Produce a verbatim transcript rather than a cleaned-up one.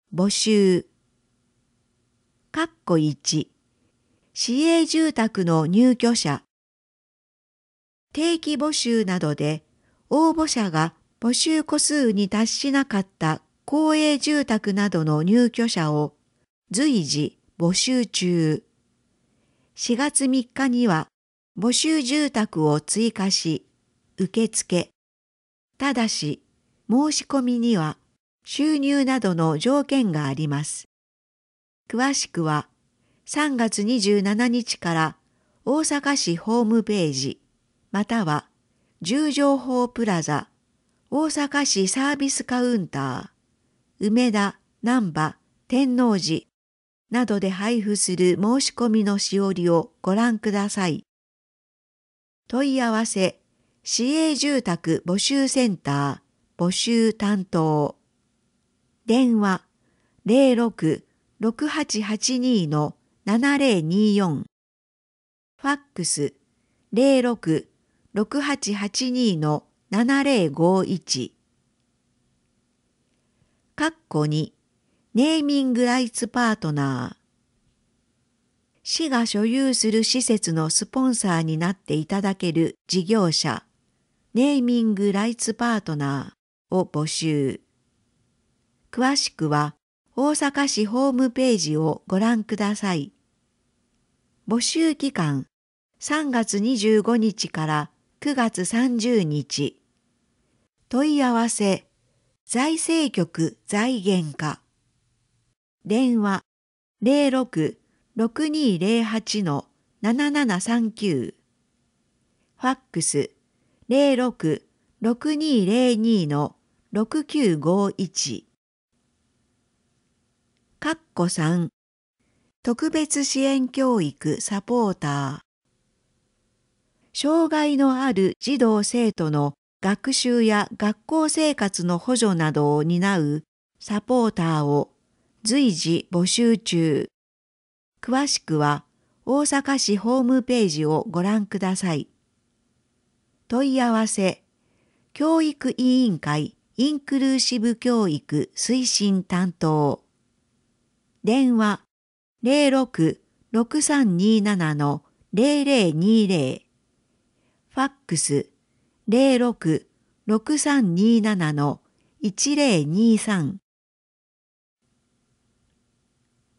募集。かっこいち、市営住宅の入居者。定期募集などで応募者が募集戸数に達しなかった公営住宅などの入居者を随時募集中。しがつみっかには募集住宅を追加し、受付。ただし、申し込みには収入などの条件があります。詳しくはさんがつにじゅうしちにちから大阪市ホームページ、または住情報プラザ、大阪市サービスカウンター、梅田、難波、天王寺などで配布する申し込みのしおりをご覧ください。問い合わせ、市営住宅募集センター、募集担当。電話、ゼロろく ろくはちはちに ななゼロによん。ファックス、ゼロろく ろくはちはちに ななゼロごいち。かっこに、ネーミングライツパートナー。市が所有する施設のスポンサーになっていただける事業者、ネーミングライツパートナーを募集。詳しくは大阪市ホームページをご覧ください。募集期間さんがつにじゅうごにちからくがつさんじゅうにち。問い合わせ、財政局財源課。電話ゼロろく ろくにゼロはち ななななさんきゅう。ファックスゼロろく ろくにゼロに ろくきゅうごいち。かっこさん、特別支援教育サポーター。障害のある児童生徒の学習や学校生活の補助などを担うサポーターを随時募集中。詳しくは大阪市ホームページをご覧ください。問い合わせ、教育委員会インクルーシブ教育推進担当。電話ゼロろく ろくさんになな ゼロゼロにゼロ。ファックスゼロろく ろくさんになな いちゼロにさん。